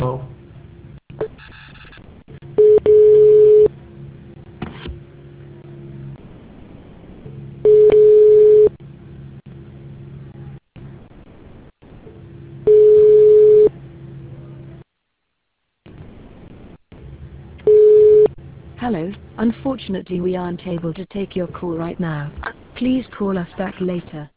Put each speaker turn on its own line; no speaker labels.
Oh.
Hello, unfortunately we aren't able to take your call right now. Please call us back later.